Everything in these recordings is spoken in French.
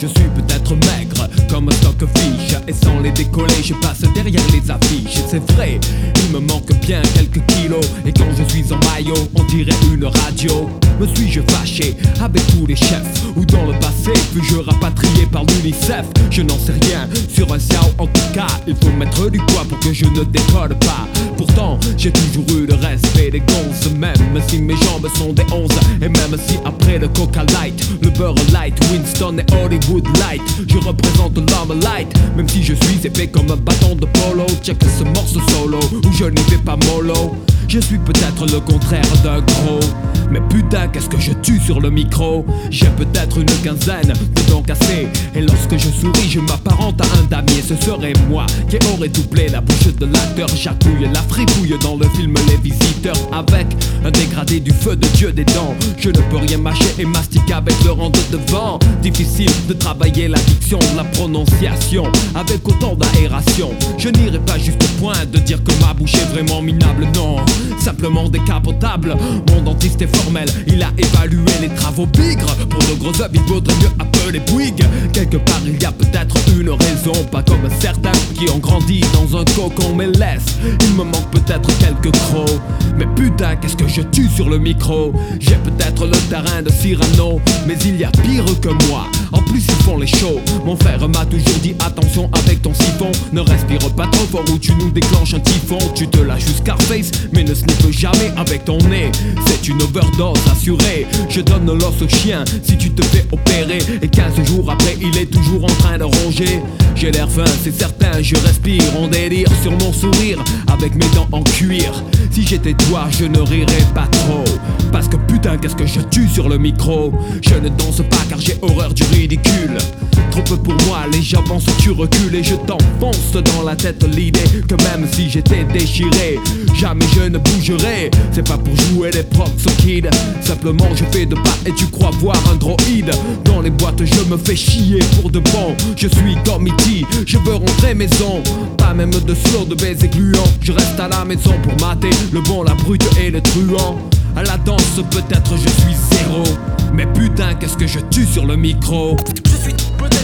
Je suis peut-être maigre comme un stock-fiche, et sans les décoller je passe derrière les affiches. Et c'est vrai, il me manque bien quelques kilos, et quand je suis en maillot on dirait une radio. Me suis-je fâché avec tous les chefs, ou dans le passé fus-je rapatrié par l'UNICEF? Je n'en sais rien, sur un Xiao en tout cas il faut mettre du poids pour que je ne décolle pas. Pourtant j'ai toujours eu le respect des gonzes, même si mes jambes sont des 11. Et même si après le Coca Light, le Beurre Light, Winston et Hollywood Light, je représente l'homme light. Même si je suis épais comme un bâton de polo, check ce morceau solo où je n'y vais pas mollo. Je suis peut-être le contraire d'un gros, mais putain qu'est-ce que je tue sur le micro. J'ai peut-être une quinzaine de dents cassées, et lorsque je souris je m'apparente à un damier. Ce serait moi qui aurais doublé la bouche de l'acteur. J'accouille la fripouille dans le film Les Visiteurs, avec un dégradé du feu de Dieu des dents. Je ne peux rien mâcher et mastiquer avec le rang de devant. Difficile de travailler la diction, la prononciation avec autant d'aération. Je n'irai pas juste au point de dire que ma bouche est vraiment minable, non, simplement décapotable. Mon dentiste est formel, il a évalué les travaux bigres. Pour de gros œufs il vaudrait mieux appeler Bouygues. Quelque part il y a peut-être une raison, pas comme certains qui ont grandi dans un cocon. Mais laisse, il me manque peut-être quelques crocs. Mais putain qu'est-ce que je tue sur le micro. J'ai peut-être le terrain de Cyrano, mais il y a pire que moi. En plus ils font les shows. Mon frère m'a toujours dit attention avec ton siphon, ne respire pas trop fort ou tu nous déclenches un typhon. Tu te lâches jusqu'à face mais ne sniffe jamais avec ton nez, c'est une overdose assurée. Je donne l'os au chien si tu te fais opérer, et 15 jours après il est toujours en train de ronger. J'ai l'air vain c'est certain, je respire en délire sur mon sourire avec mes dents en cuir. Si j'étais toi je ne rirais pas trop, parce que putain qu'est-ce que je tue sur le micro. Je ne danse pas car j'ai horreur du ridicule. Trop peu pour moi, les j'avance, tu recules, et je t'enfonce dans la tête l'idée que même si j'étais déchiré, jamais je ne bougerai. C'est pas pour jouer les props au kid, simplement je fais de pas et tu crois voir un droïde. Dans les boîtes je me fais chier pour de bon. Je suis comme E.T., je veux rentrer maison, pas même de slow, de baisers gluants. Je reste à la maison pour mater le bon, la brute et le truand. À la danse peut-être je suis zéro, mais putain qu'est-ce que je tue sur le micro. Je suis peut-être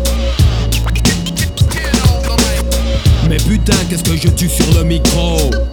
putain, qu'est-ce que je tue sur le micro.